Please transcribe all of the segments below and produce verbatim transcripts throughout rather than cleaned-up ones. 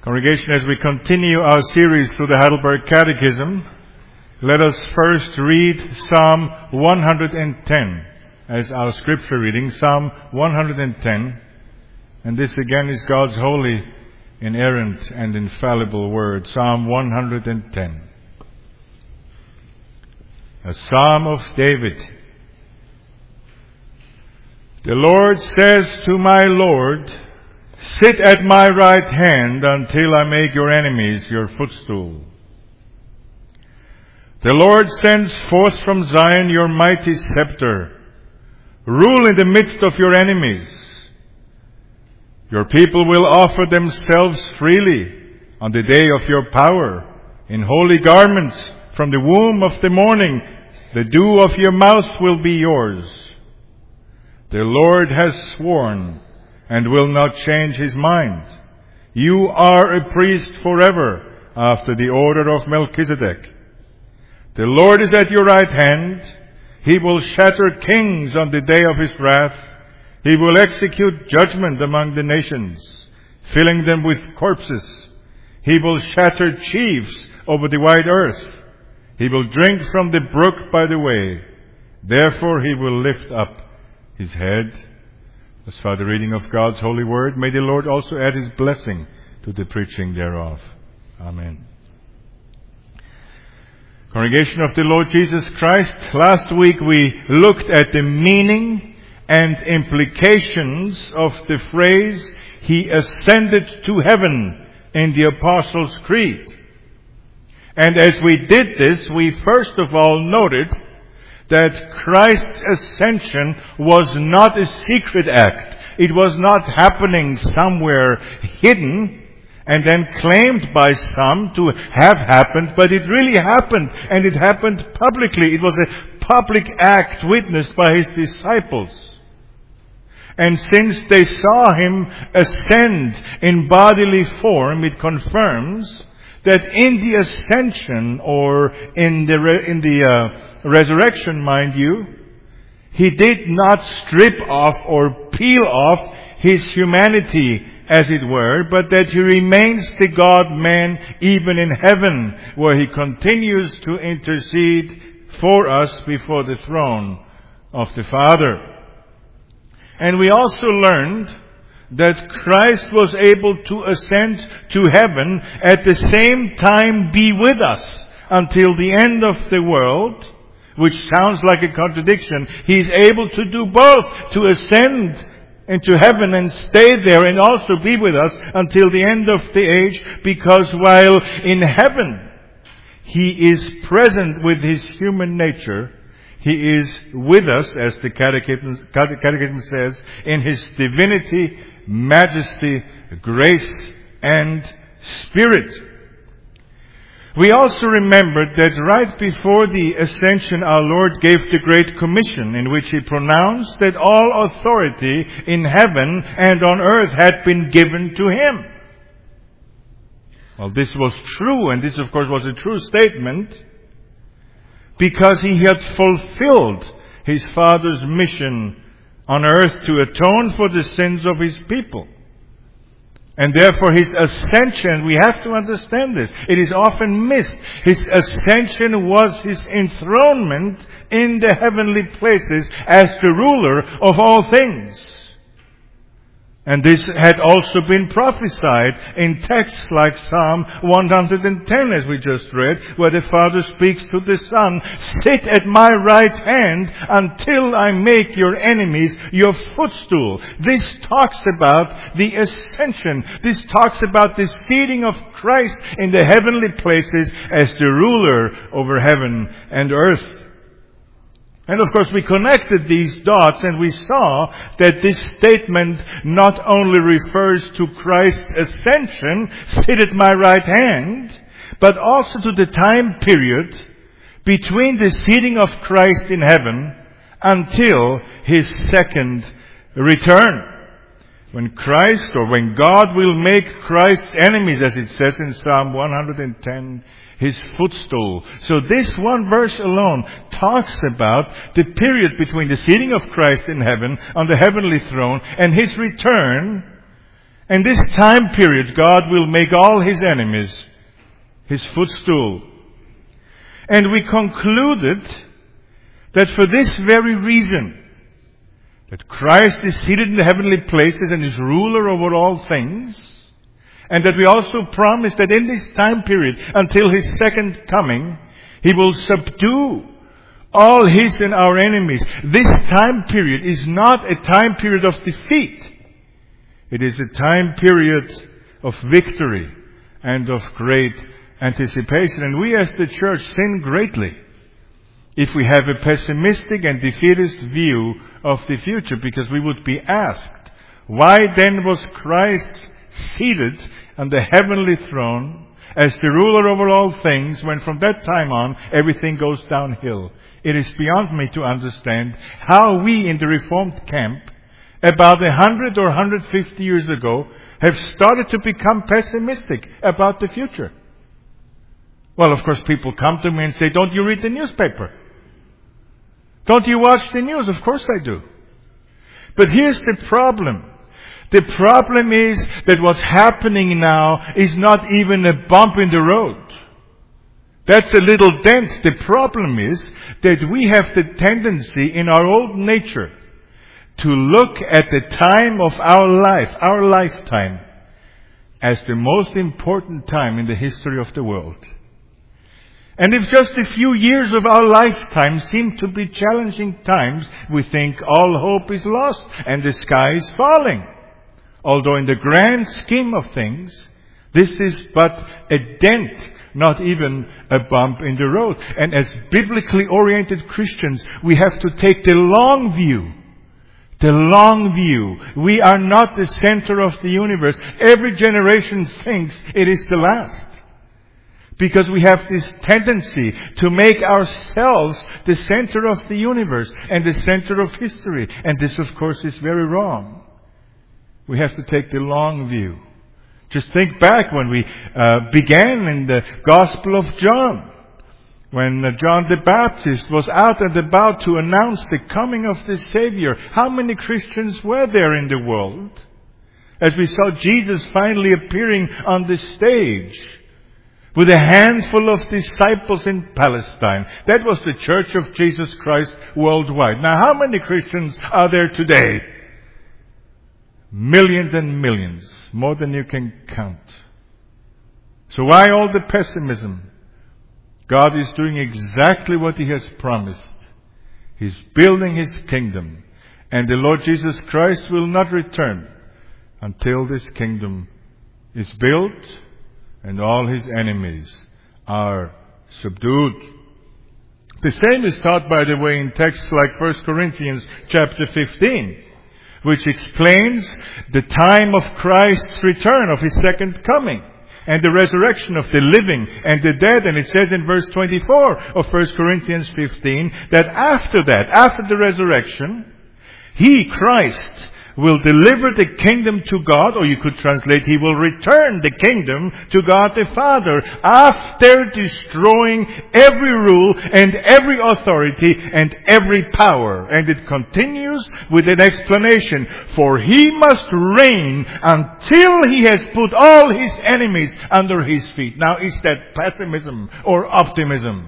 Congregation, as we continue our series through the Heidelberg Catechism, let us first read Psalm one hundred ten as our scripture reading. Psalm one hundred ten. And this again is God's holy, inerrant, and infallible word. Psalm one hundred ten. A Psalm of David. The Lord says to my Lord, "Sit at my right hand until I make your enemies your footstool." The Lord sends forth from Zion your mighty scepter. Rule in the midst of your enemies. Your people will offer themselves freely on the day of your power, in holy garments from the womb of the morning. The dew of your mouth will be yours. The Lord has sworn and will not change his mind. You are a priest forever, after the order of Melchizedek. The Lord is at your right hand. He will shatter kings on the day of his wrath. He will execute judgment among the nations, filling them with corpses. He will shatter chiefs over the wide earth. He will drink from the brook by the way. Therefore he will lift up his head. As for the reading of God's holy word, may the Lord also add his blessing to the preaching thereof. Amen. Congregation of the Lord Jesus Christ, last week we looked at the meaning and implications of the phrase, "He ascended to heaven," in the Apostles' Creed. And as we did this, we first of all noted that Christ's ascension was not a secret act. It was not happening somewhere hidden and then claimed by some to have happened, but it really happened, and it happened publicly. It was a public act witnessed by his disciples. And since they saw him ascend in bodily form, it confirms that in the ascension, or in the re- in the uh, resurrection, mind you, he did not strip off or peel off his humanity, as it were, but that he remains the God-man even in heaven, where he continues to intercede for us before the throne of the Father. And we also learned that Christ was able to ascend to heaven, at the same time be with us until the end of the world, which sounds like a contradiction. He's able to do both, to ascend into heaven and stay there and also be with us until the end of the age, because while in heaven he is present with his human nature, he is with us, as the Catechism, Catechism says, in his divinity, majesty, grace, and spirit. We also remembered that right before the ascension our Lord gave the Great Commission, in which he pronounced that all authority in heaven and on earth had been given to him. Well, this was true, and this of course was a true statement, because he had fulfilled his Father's mission on earth to atone for the sins of his people. And therefore his ascension, we have to understand this, it is often missed. His ascension was his enthronement in the heavenly places as the ruler of all things. And this had also been prophesied in texts like Psalm one hundred ten, as we just read, where the Father speaks to the Son, "Sit at my right hand until I make your enemies your footstool." This talks about the ascension. This talks about the seating of Christ in the heavenly places as the ruler over heaven and earth. And of course we connected these dots, and we saw that this statement not only refers to Christ's ascension, "Sit at my right hand," but also to the time period between the seating of Christ in heaven until his second return. When Christ, or when God will make Christ's enemies, as it says in Psalm one hundred ten, his footstool. So this one verse alone talks about the period between the seating of Christ in heaven on the heavenly throne and his return, And this time period, God will make all His enemies His footstool. And we concluded that for this very reason, that Christ is seated in the heavenly places and is ruler over all things, and that we also promised that in this time period, until His second coming, He will subdue all His and our enemies. This time period is not a time period of defeat. It is a time period of victory and of great anticipation. And we as the church sin greatly if we have a pessimistic and defeatist view of the future, because we would be asked, why then was Christ seated on the heavenly throne as the ruler over all things, when from that time on everything goes downhill? It is beyond me to understand how we in the Reformed camp, about a hundred or one hundred fifty years ago, have started to become pessimistic about the future. Well, of course, people come to me and say, don't you read the newspaper? Don't you watch the news? Of course I do. But here's the problem. The problem is that what's happening now is not even a bump in the road. That's a little dent. The problem is that we have the tendency in our old nature to look at the time of our life, our lifetime, as the most important time in the history of the world. And if just a few years of our lifetime seem to be challenging times, we think all hope is lost and the sky is falling. Although in the grand scheme of things, this is but a dent, not even a bump in the road. And as biblically oriented Christians, we have to take the long view. The long view. We are not the center of the universe. Every generation thinks it is the last. Because we have this tendency to make ourselves the center of the universe and the center of history. And this, of course, is very wrong. We have to take the long view. Just think back when we uh, began in the Gospel of John. When uh, John the Baptist was out and about to announce the coming of the Savior. How many Christians were there in the world? As we saw Jesus finally appearing on the stage with a handful of disciples in Palestine. That was the Church of Jesus Christ worldwide. Now, how many Christians are there today? Millions and millions. More than you can count. So why all the pessimism? God is doing exactly what He has promised. He's building His kingdom. And the Lord Jesus Christ will not return until this kingdom is built and all His enemies are subdued. The same is taught, by the way, in texts like First Corinthians chapter fifteen, which explains the time of Christ's return, of His second coming, and the resurrection of the living and the dead. And it says in verse twenty-four of First Corinthians fifteen that after that, after the resurrection, He, Christ, will deliver the kingdom to God, or you could translate, He will return the kingdom to God the Father after destroying every rule and every authority and every power. And it continues with an explanation. For He must reign until He has put all His enemies under His feet. Now, is that pessimism or optimism?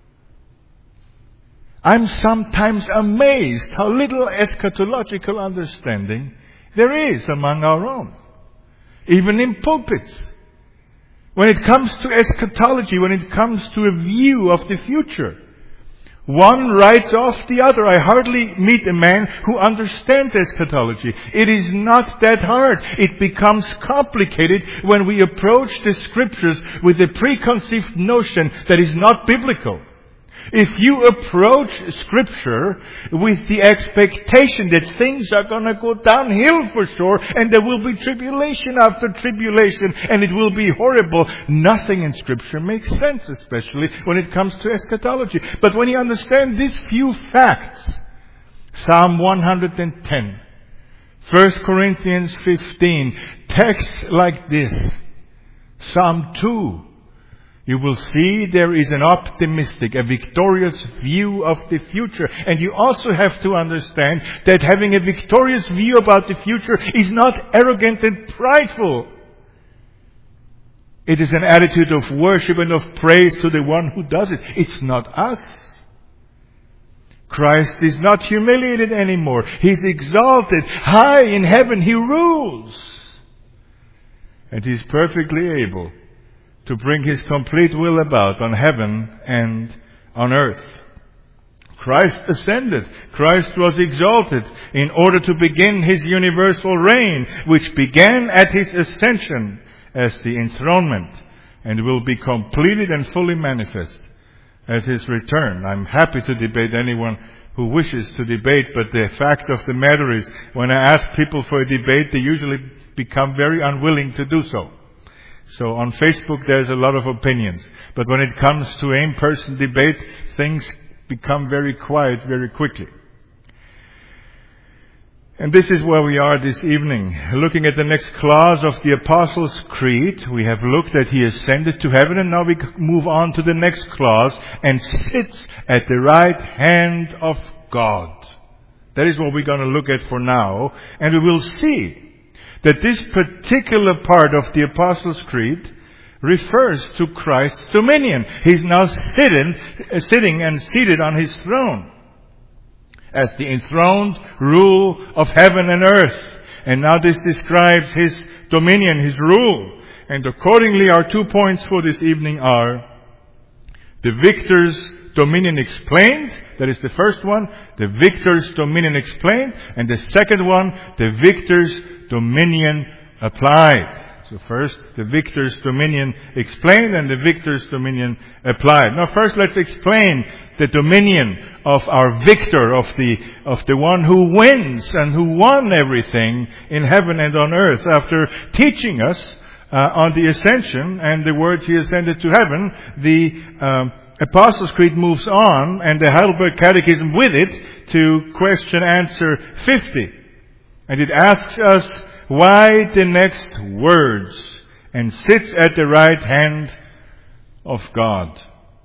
I'm sometimes amazed how little eschatological understanding there is among our own. Even in pulpits. When it comes to eschatology, when it comes to a view of the future, one writes off the other. I hardly meet a man who understands eschatology. It is not that hard. It becomes complicated when we approach the Scriptures with a preconceived notion that is not biblical. If you approach Scripture with the expectation that things are going to go downhill for sure, and there will be tribulation after tribulation, and it will be horrible, nothing in Scripture makes sense, especially when it comes to eschatology. But when you understand these few facts, Psalm one hundred ten, First Corinthians fifteen, texts like this, Psalm two, you will see there is an optimistic, a victorious view of the future. And you also have to understand that having a victorious view about the future is not arrogant and prideful. It is an attitude of worship and of praise to the one who does it. It's not us. Christ is not humiliated anymore. He's exalted. High in heaven, He rules. And He's perfectly able to bring His complete will about on heaven and on earth. Christ ascended. Christ was exalted in order to begin His universal reign, which began at His ascension as the enthronement and will be completed and fully manifest as His return. I'm happy to debate anyone who wishes to debate, but the fact of the matter is, when I ask people for a debate, they usually become very unwilling to do so. So on Facebook there's a lot of opinions. But when it comes to in-person debate, things become very quiet very quickly. And this is where we are this evening. Looking at the next clause of the Apostles' Creed, we have looked at He ascended to heaven, and now we move on to the next clause, and sits at the right hand of God. That is what we're going to look at for now. And we will see that this particular part of the Apostles' Creed refers to Christ's dominion. He's now sitting, uh, sitting and seated on His throne as the enthroned rule of heaven and earth. And now this describes His dominion, His rule. And accordingly, our two points for this evening are the victor's dominion explained. That is the first one. The victor's dominion explained. And the second one, the victor's dominion applied. So first, the victor's dominion explained and the victor's dominion applied. Now first let's explain the dominion of our victor, of the, of the one who wins and who won everything in heaven and on earth. After teaching us uh, on the ascension and the words He ascended to heaven, the um, Apostles' Creed moves on, and the Heidelberg Catechism with it, to question answer fifty. And it asks us, why the next words, and sits at the right hand of God?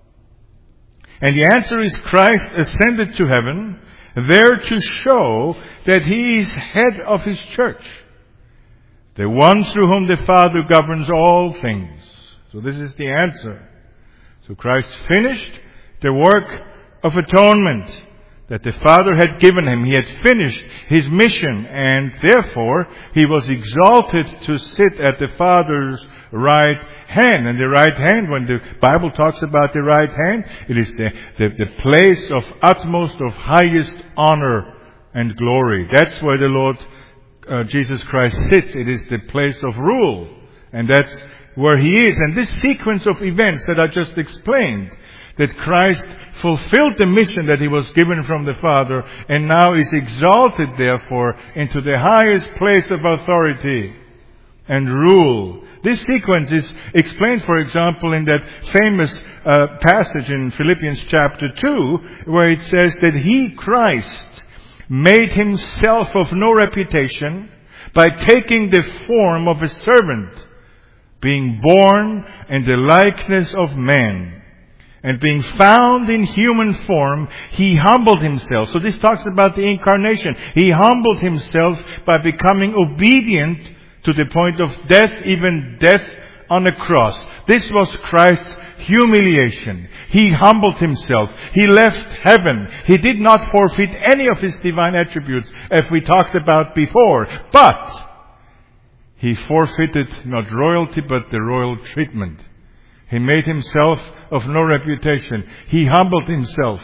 And the answer is, Christ ascended to heaven, there to show that He is head of His church, the one through whom the Father governs all things. So this is the answer. So Christ finished the work of atonement that the Father had given Him. He had finished His mission, and therefore He was exalted to sit at the Father's right hand. And the right hand, when the Bible talks about the right hand, it is the, the, the place of utmost, of highest honor and glory. That's where the Lord uh, Jesus Christ sits. It is the place of rule. And that's where He is. And this sequence of events that I just explained, that Christ fulfilled the mission that He was given from the Father, and now is exalted, therefore, into the highest place of authority and rule. This sequence is explained, for example, in that famous uh, passage in Philippians chapter two, where it says that He, Christ, made Himself of no reputation by taking the form of a servant, being born in the likeness of man. And being found in human form, He humbled Himself. So this talks about the incarnation. He humbled Himself by becoming obedient to the point of death, even death on a cross. This was Christ's humiliation. He humbled Himself. He left heaven. He did not forfeit any of His divine attributes, as we talked about before. But He forfeited not royalty, but the royal treatment. He made Himself of no reputation. He humbled Himself.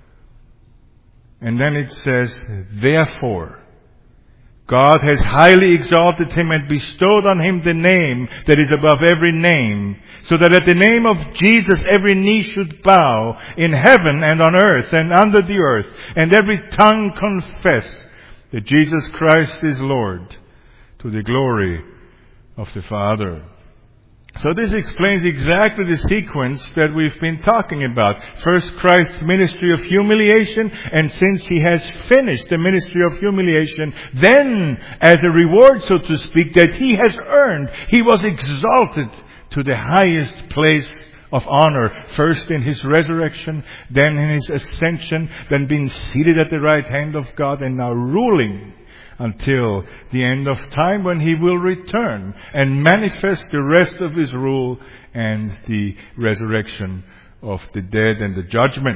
And then it says, therefore, God has highly exalted Him and bestowed on Him the name that is above every name, so that at the name of Jesus every knee should bow in heaven and on earth and under the earth, and every tongue confess that Jesus Christ is Lord, to the glory of the Father. So this explains exactly the sequence that we've been talking about. First, Christ's ministry of humiliation, and since He has finished the ministry of humiliation, then, as a reward, so to speak, that He has earned, He was exalted to the highest place of honor, first in His resurrection, then in His ascension, then being seated at the right hand of God, and now ruling until the end of time, when He will return and manifest the rest of His rule and the resurrection of the dead and the judgment.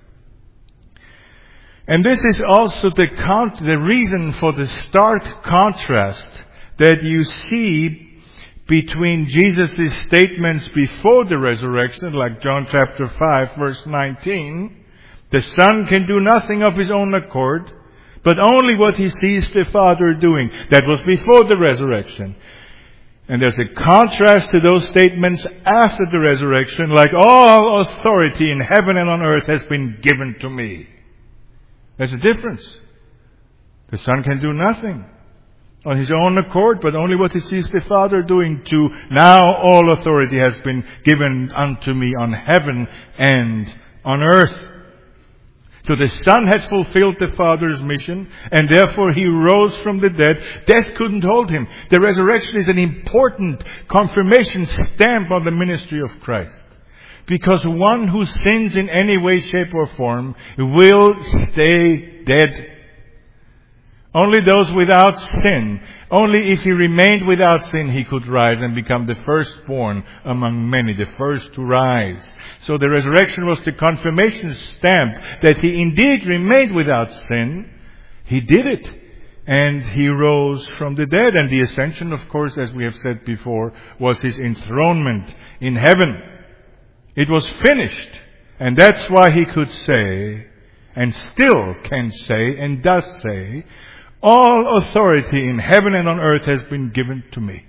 And this is also the, con- the reason for the stark contrast that you see between Jesus' statements before the resurrection, like John chapter five, verse nineteen. The Son can do nothing of His own accord, but only what He sees the Father doing. That was before the resurrection. And there's a contrast to those statements after the resurrection, like all authority in heaven and on earth has been given to me. There's a difference. The Son can do nothing on His own accord, but only what He sees the Father doing. To now all authority has been given unto me on heaven and on earth. So the Son had fulfilled the Father's mission, and therefore He rose from the dead. Death couldn't hold Him. The resurrection is an important confirmation stamp on the ministry of Christ. Because one who sins in any way, shape, or form will stay dead. Only those without sin, only if he remained without sin, he could rise and become the firstborn among many, the first to rise. So the resurrection was the confirmation stamp that He indeed remained without sin. He did it. And He rose from the dead. And the ascension, of course, as we have said before, was His enthronement in heaven. It was finished. And that's why He could say, and still can say, and does say, all authority in heaven and on earth has been given to me.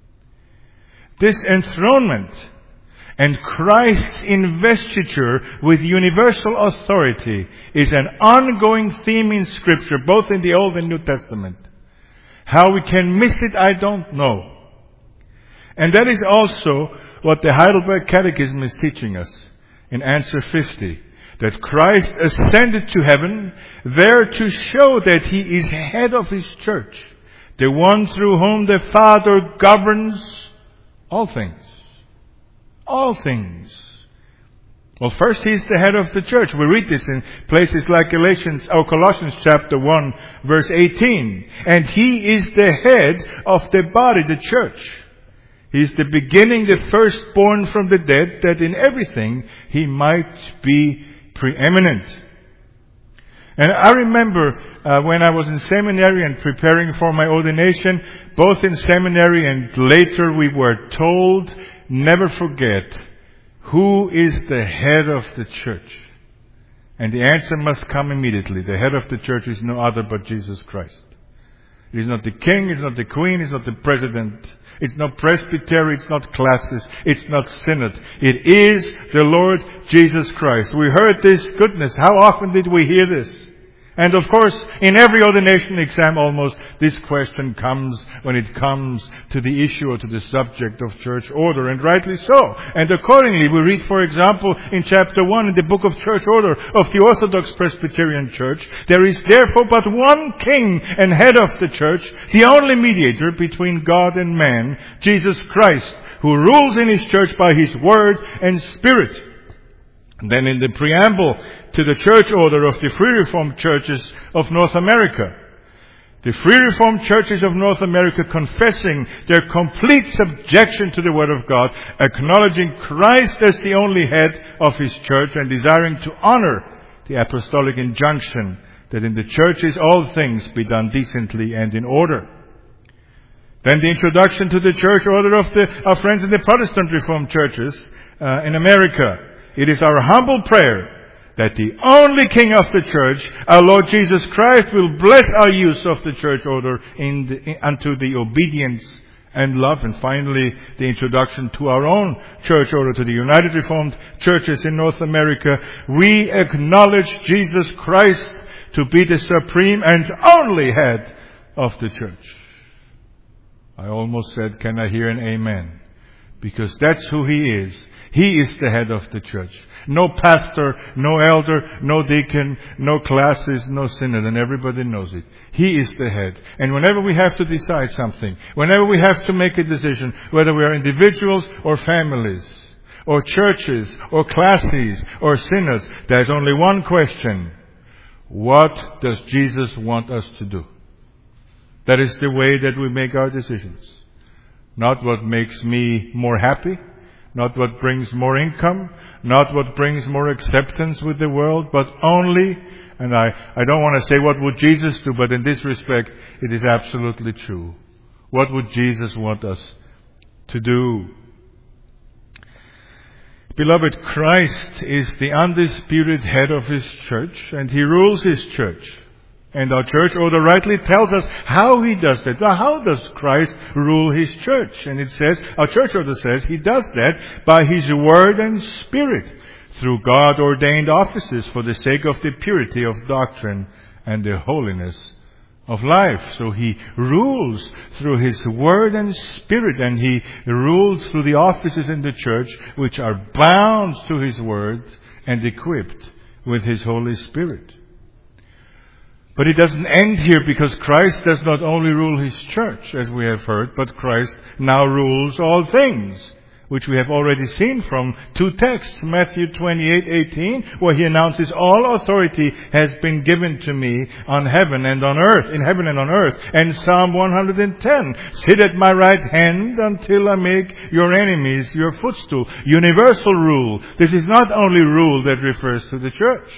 This enthronement and Christ's investiture with universal authority is an ongoing theme in Scripture, both in the Old and New Testament. How we can miss it, I don't know. And that is also what the Heidelberg Catechism is teaching us in answer fifty. That Christ ascended to heaven there to show that He is head of His church, the one through whom the Father governs all things. All things. Well, first He's the head of the church. We read this in places like Galatians or Colossians chapter one, verse eighteen. And He is the head of the body, the church. He is the beginning, the firstborn from the dead, that in everything He might be preeminent. And I remember uh, when I was in seminary and preparing for my ordination, both in seminary and later we were told, never forget, who is the head of the church? And the answer must come immediately. The head of the church is no other but Jesus Christ. It is not the king, it's not the queen, it's not the president. It's not presbytery, it's not classis, it's not synod. It is the Lord Jesus Christ. We heard this, goodness, how often did we hear this? And of course, in every ordination exam almost, this question comes when it comes to the issue or to the subject of church order, and rightly so. And accordingly, we read, for example, in chapter one in the book of church order of the Orthodox Presbyterian Church, there is therefore but one king and head of the church, the only mediator between God and man, Jesus Christ, who rules in His church by His word and spirit. And then in the preamble to the church order of the Free Reformed churches of North America, the Free Reformed churches of North America confessing their complete subjection to the Word of God, acknowledging Christ as the only head of His church, and desiring to honor the apostolic injunction that in the churches all things be done decently and in order. Then the introduction to the church order of the, our friends in the Protestant Reformed churches uh, in America. It is our humble prayer that the only King of the church, our Lord Jesus Christ, will bless our use of the church order in the, in, unto the obedience and love. And finally, the introduction to our own church order, to the United Reformed Churches in North America. We acknowledge Jesus Christ to be the supreme and only head of the church. I almost said, can I hear an amen? Because that's who He is. He is the head of the church. No pastor, no elder, no deacon, no classes, no synod, and everybody knows it. He is the head. And whenever we have to decide something, whenever we have to make a decision, whether we are individuals or families, or churches, or classes, or synods. There's only one question. What does Jesus want us to do? That is the way that we make our decisions. Not what makes me more happy, not what brings more income, not what brings more acceptance with the world, but only, and I, I don't want to say what would Jesus do, but in this respect, it is absolutely true. What would Jesus want us to do? Beloved, Christ is the undisputed head of His church, and He rules His church. And our church order rightly tells us how He does that. Now, how does Christ rule His church? And it says, our church order says, He does that by His Word and Spirit, through God-ordained offices for the sake of the purity of doctrine and the holiness of life. So He rules through His Word and Spirit, and He rules through the offices in the church which are bound to His Word and equipped with His Holy Spirit. But it doesn't end here, because Christ does not only rule His church, as we have heard, but Christ now rules all things, which we have already seen from two texts, Matthew twenty-eight eighteen, where He announces, all authority has been given to me on heaven and on earth, in heaven and on earth, and Psalm one hundred ten, sit at my right hand until I make your enemies your footstool. Universal rule. This is not only rule that refers to the church.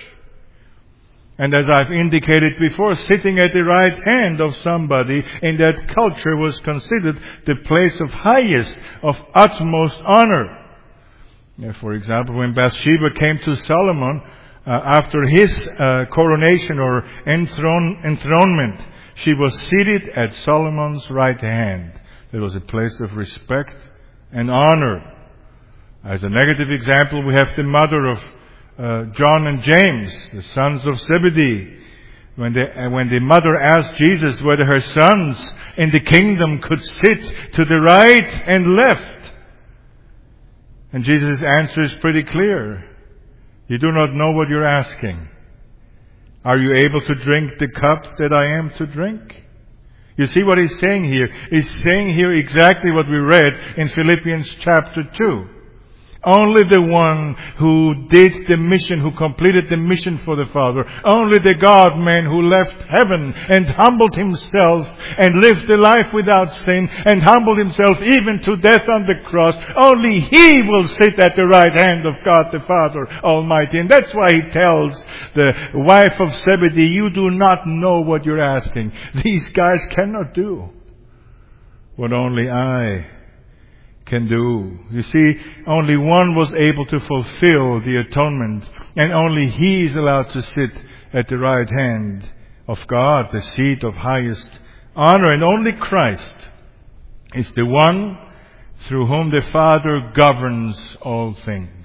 And as I've indicated before, sitting at the right hand of somebody in that culture was considered the place of highest, of utmost honor. For example, when Bathsheba came to Solomon uh, after his uh, coronation or enthrone, enthronement, she was seated at Solomon's right hand. There was a place of respect and honor. As a negative example, we have the mother of Uh, John and James, the sons of Zebedee, when the, uh, when the mother asked Jesus whether her sons in the kingdom could sit to the right and left. And Jesus' answer is pretty clear. You do not know what you're asking. Are you able to drink the cup that I am to drink? You see what He's saying here? He's saying here exactly what we read in Philippians chapter two. Only the one who did the mission, who completed the mission for the Father, only the God-man who left heaven and humbled Himself and lived a life without sin and humbled Himself even to death on the cross, only He will sit at the right hand of God the Father Almighty. And that's why He tells the wife of Zebedee, you do not know what you're asking. These guys cannot do what only I can do. You see, only one was able to fulfill the atonement, and only He is allowed to sit at the right hand of God, the seat of highest honor. And only Christ is the one through whom the Father governs all things.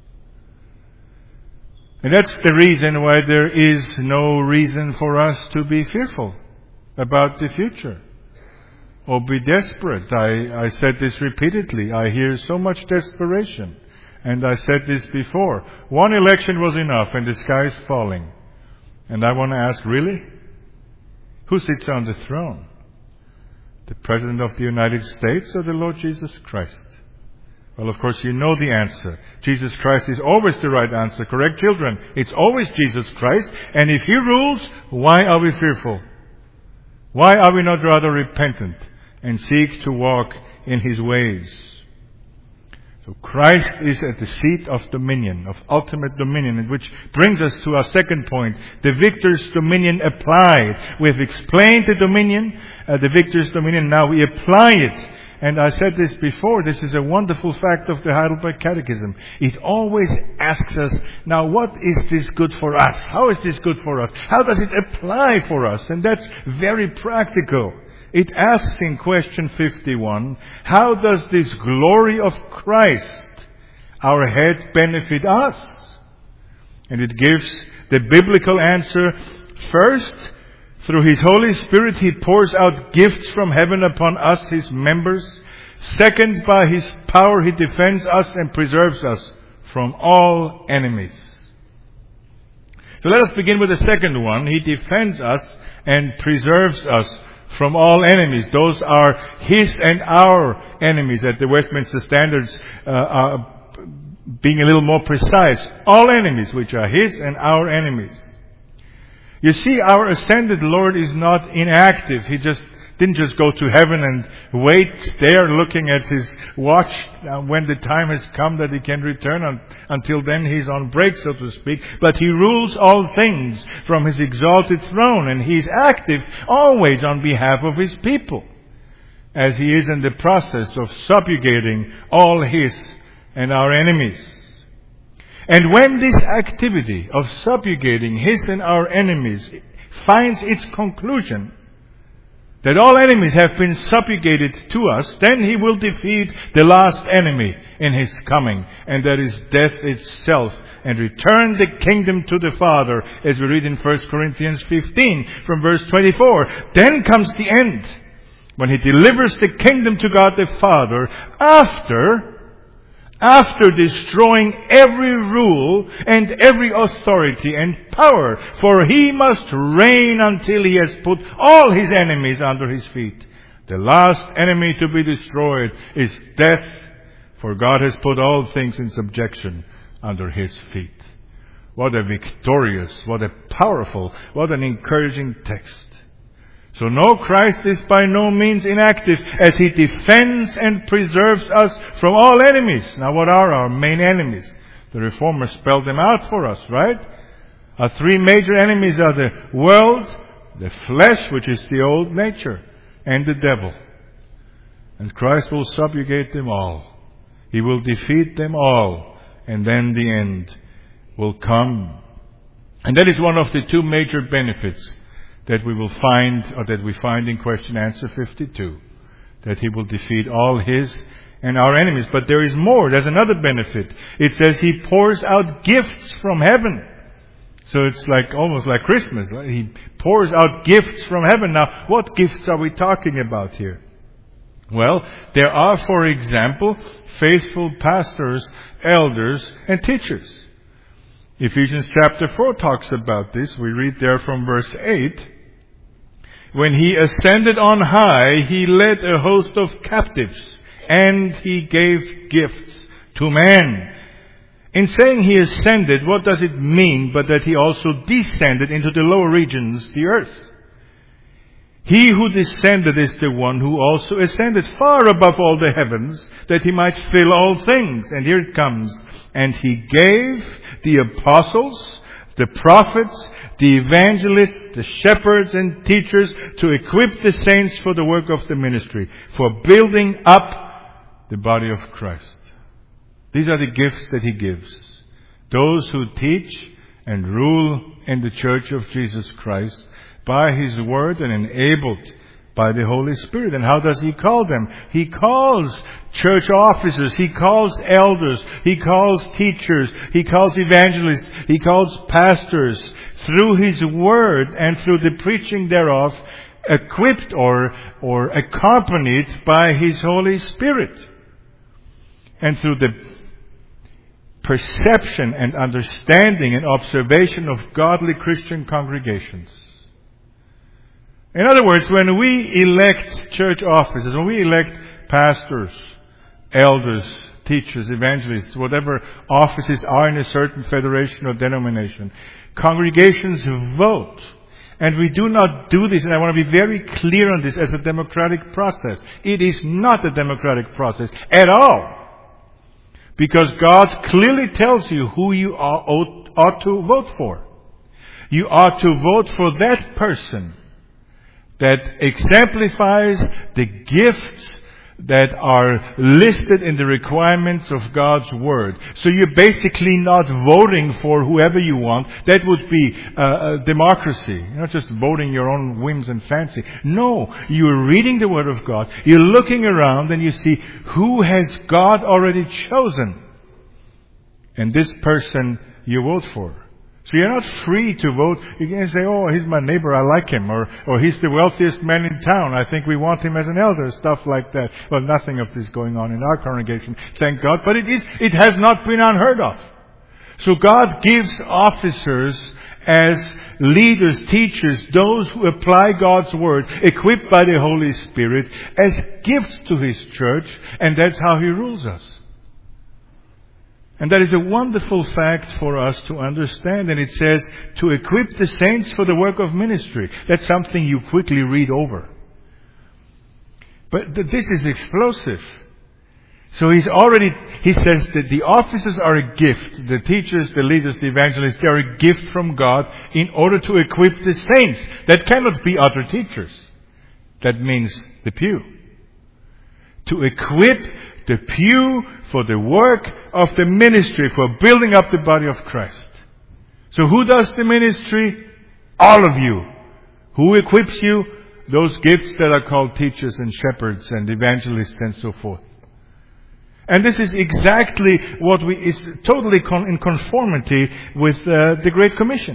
And that's the reason why there is no reason for us to be fearful about the future or be desperate. I, I said this repeatedly. I hear so much desperation. And I said this before. One election was enough and the sky is falling. And I want to ask, really? Who sits on the throne? The President of the United States or the Lord Jesus Christ? Well, of course, you know the answer. Jesus Christ is always the right answer. Correct, children? It's always Jesus Christ. And if He rules, why are we fearful? Why are we not rather repentant and seek to walk in His ways? So Christ is at the seat of dominion, of ultimate dominion, which brings us to our second point, the victor's dominion applied. We have explained the dominion, uh, the victor's dominion, now we apply it. And I said this before, this is a wonderful fact of the Heidelberg Catechism. It always asks us, now what is this good for us? How is this good for us? How does it apply for us? And that's very practical. It asks in question fifty-one, how does this glory of Christ, our head, benefit us? And it gives the biblical answer. First, through His Holy Spirit, He pours out gifts from heaven upon us, His members. Second, by His power, He defends us and preserves us from all enemies. So let us begin with the second one. He defends us and preserves us from all enemies. Those are His and our enemies. At the Westminster Standards, uh, uh, being a little more precise, all enemies, which are His and our enemies. You see, our ascended Lord is not inactive. He just didn't just go to heaven and wait there looking at His watch uh, when the time has come that He can return. On, until then He's on break, so to speak. But He rules all things from His exalted throne, and He's active always on behalf of His people, as He is in the process of subjugating all His and our enemies. And when this activity of subjugating His and our enemies finds its conclusion, that all enemies have been subjugated to us, then He will defeat the last enemy in His coming, and that is death itself, and return the kingdom to the Father, as we read in First Corinthians fifteen from verse twenty-four. Then comes the end, when He delivers the kingdom to God the Father, after After destroying every rule and every authority and power, for He must reign until He has put all His enemies under His feet. The last enemy to be destroyed is death, for God has put all things in subjection under His feet. What a victorious, what a powerful, what an encouraging text. So no, Christ is by no means inactive, as He defends and preserves us from all enemies. Now, what are our main enemies? The Reformers spelled them out for us, right? Our three major enemies are the world, the flesh, which is the old nature, and the devil. And Christ will subjugate them all. He will defeat them all, and then the end will come. And that is one of the two major benefits that we will find, or that we find in question answer fifty-two, that He will defeat all His and our enemies. But there is more. There's another benefit. It says He pours out gifts from heaven. So it's like almost like Christmas. He pours out gifts from heaven. Now, what gifts are we talking about here? Well, there are, for example, faithful pastors, elders, and teachers. Ephesians chapter four talks about this. We read there from verse eight. When He ascended on high, He led a host of captives, and He gave gifts to man. In saying He ascended, what does it mean but that He also descended into the lower regions, the earth? He who descended is the one who also ascended far above all the heavens, that He might fill all things. And here it comes. And He gave the apostles, the prophets, the evangelists, the shepherds and teachers to equip the saints for the work of the ministry, for building up the body of Christ. These are the gifts that He gives. Those who teach and rule in the church of Jesus Christ by His word and enabled by the Holy Spirit. And how does He call them? He calls church officers, He calls elders, He calls teachers, He calls evangelists, He calls pastors through His word and through the preaching thereof, equipped or, or accompanied by His Holy Spirit. And through the perception and understanding and observation of godly Christian congregations. In other words, when we elect church officers, when we elect pastors, elders, teachers, evangelists, whatever offices are in a certain federation or denomination, congregations vote. And we do not do this, and I want to be very clear on this, as a democratic process. It is not a democratic process at all. Because God clearly tells you who you are, ought, ought to vote for. You ought to vote for that person that exemplifies the gifts that are listed in the requirements of God's Word. So you're basically not voting for whoever you want. That would be uh, a democracy. You're not just voting your own whims and fancy. No, you're reading the Word of God. You're looking around and you see who has God already chosen. And this person you vote for. So you're not free to vote. You can say, oh, he's my neighbor, I like him. Or, or he's the wealthiest man in town, I think we want him as an elder. Stuff like that. Well, nothing of this going on in our congregation, thank God. But it is, it has not been unheard of. So God gives officers as leaders, teachers, those who apply God's Word, equipped by the Holy Spirit, as gifts to His church. And that's how He rules us. And that is a wonderful fact for us to understand. And it says, to equip the saints for the work of ministry. That's something you quickly read over. But th- this is explosive. So he's already, he says that the officers are a gift. The teachers, the leaders, the evangelists, they are a gift from God in order to equip the saints. That cannot be other teachers. That means the pew. To equip the pew for the work of the ministry, for building up the body of Christ. So who does the ministry? All of you. Who equips you? Those gifts that are called teachers and shepherds and evangelists and so forth. And this is exactly what we is totally con- in conformity with uh, the Great Commission.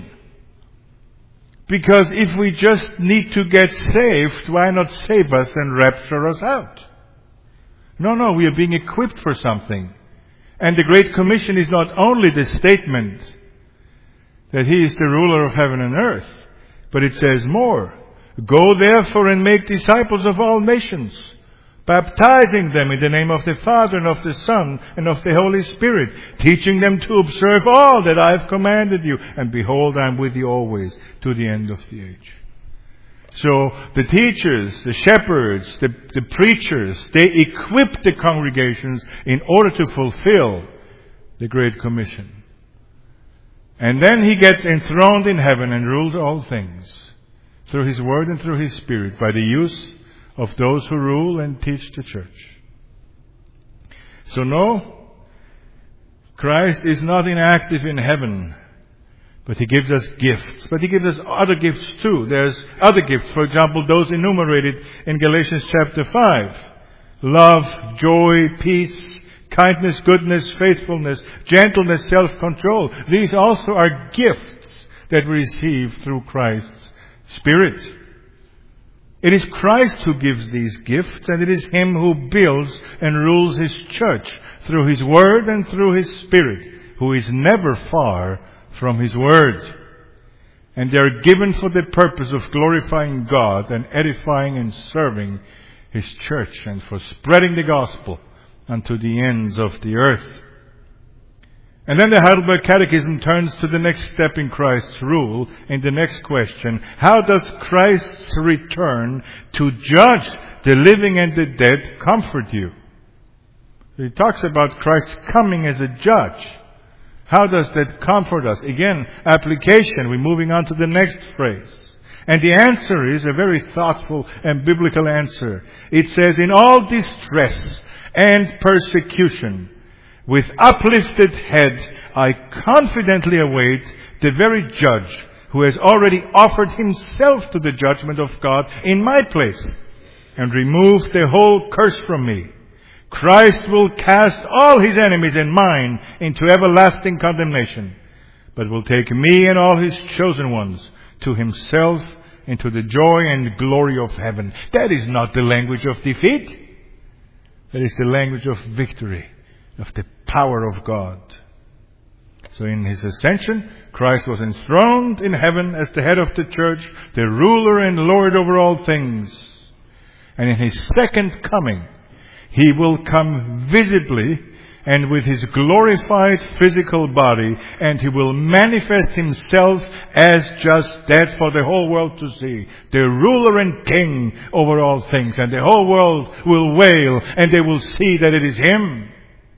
Because if we just need to get saved, why not save us and rapture us out? No, no, we are being equipped for something. And the Great Commission is not only the statement that He is the ruler of heaven and earth, but it says more. Go therefore and make disciples of all nations, baptizing them in the name of the Father and of the Son and of the Holy Spirit, teaching them to observe all that I have commanded you. And behold, I am with you always to the end of the age. So the teachers, the shepherds, the, the preachers, they equip the congregations in order to fulfill the Great Commission. And then He gets enthroned in heaven and rules all things through His Word and through His Spirit by the use of those who rule and teach the church. So no, Christ is not inactive in heaven. But He gives us gifts. But He gives us other gifts too. There's other gifts. For example, those enumerated in Galatians chapter five. Love, joy, peace, kindness, goodness, faithfulness, gentleness, self-control. These also are gifts that we receive through Christ's Spirit. It is Christ who gives these gifts, and it is Him who builds and rules His church through His Word and through His Spirit, who is never far from His Word. And they are given for the purpose of glorifying God and edifying and serving His church and for spreading the gospel unto the ends of the earth. And then the Heidelberg Catechism turns to the next step in Christ's rule in the next question. How does Christ's return to judge the living and the dead comfort you? He talks about Christ's coming as a judge. How does that comfort us? Again, application. We're moving on to the next phrase. And the answer is a very thoughtful and biblical answer. It says, in all distress and persecution, with uplifted head, I confidently await the very judge who has already offered himself to the judgment of God in my place and removed the whole curse from me. Christ will cast all His enemies and mine into everlasting condemnation, but will take me and all His chosen ones to Himself into the joy and glory of heaven. That is not the language of defeat. That is the language of victory, of the power of God. So in His ascension, Christ was enthroned in heaven as the head of the church, the ruler and Lord over all things. And in His second coming, He will come visibly and with His glorified physical body, and He will manifest Himself as just that for the whole world to see. The ruler and King over all things. And the whole world will wail, and they will see that it is Him.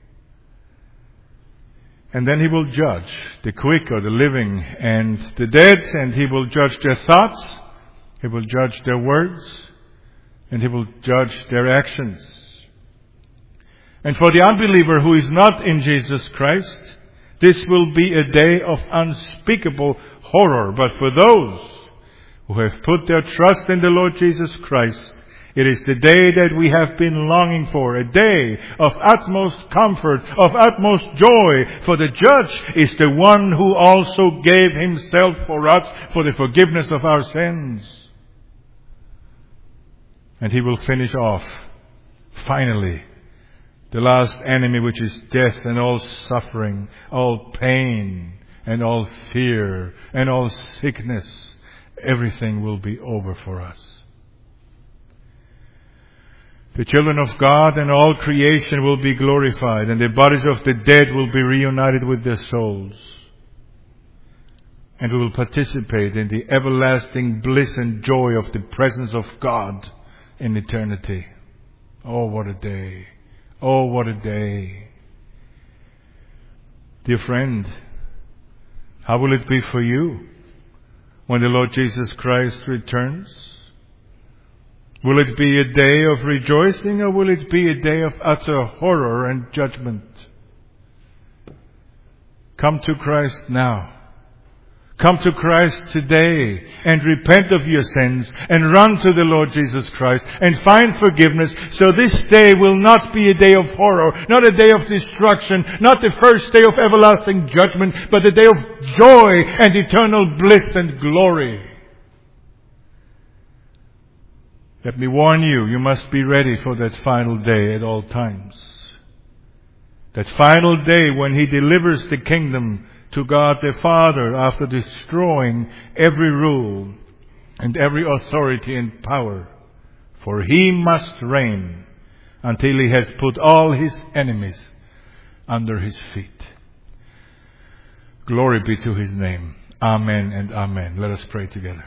And then He will judge the quick or the living and the dead, and He will judge their thoughts, He will judge their words, and He will judge their actions. And for the unbeliever who is not in Jesus Christ, this will be a day of unspeakable horror. But for those who have put their trust in the Lord Jesus Christ, it is the day that we have been longing for, a day of utmost comfort, of utmost joy. For the judge is the one who also gave Himself for us for the forgiveness of our sins. And He will finish off, finally, the last enemy, which is death and all suffering, all pain and all fear and all sickness. Everything will be over for us. The children of God and all creation will be glorified, and the bodies of the dead will be reunited with their souls. And we will participate in the everlasting bliss and joy of the presence of God in eternity. Oh, what a day. Oh, what a day. Dear friend, how will it be for you when the Lord Jesus Christ returns? Will it be a day of rejoicing, or will it be a day of utter horror and judgment? Come to Christ now. Come to Christ today and repent of your sins and run to the Lord Jesus Christ and find forgiveness, so this day will not be a day of horror, not a day of destruction, not the first day of everlasting judgment, but a day of joy and eternal bliss and glory. Let me warn you, you must be ready for that final day at all times. That final day when He delivers the kingdom to God the Father after destroying every rule and every authority and power. For He must reign until He has put all His enemies under His feet. Glory be to His name. Amen and amen. Let us pray together.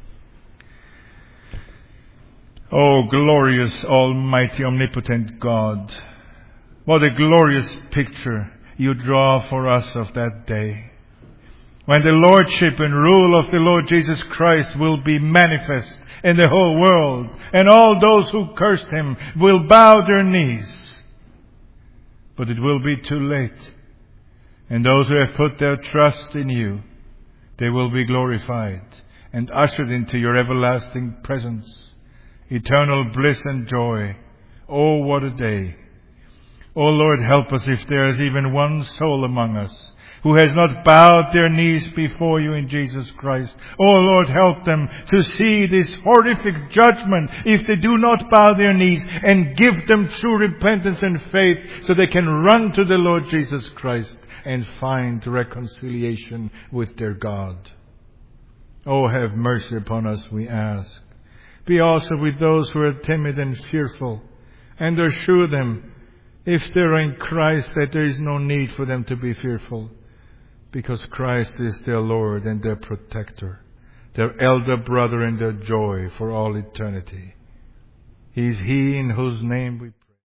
Oh, glorious, almighty, omnipotent God, what a glorious picture You draw for us of that day, when the lordship and rule of the Lord Jesus Christ will be manifest in the whole world, and all those who cursed Him will bow their knees. But it will be too late, and those who have put their trust in You, they will be glorified and ushered into Your everlasting presence. Eternal bliss and joy. Oh, what a day. Oh, Lord, help us if there is even one soul among us who has not bowed their knees before You in Jesus Christ. Oh, Lord, help them to see this horrific judgment if they do not bow their knees, and give them true repentance and faith so they can run to the Lord Jesus Christ and find reconciliation with their God. Oh, have mercy upon us, we ask. Be also with those who are timid and fearful, and assure them, if they are in Christ, that there is no need for them to be fearful, because Christ is their Lord and their protector, their elder brother and their joy for all eternity. He is He in whose name we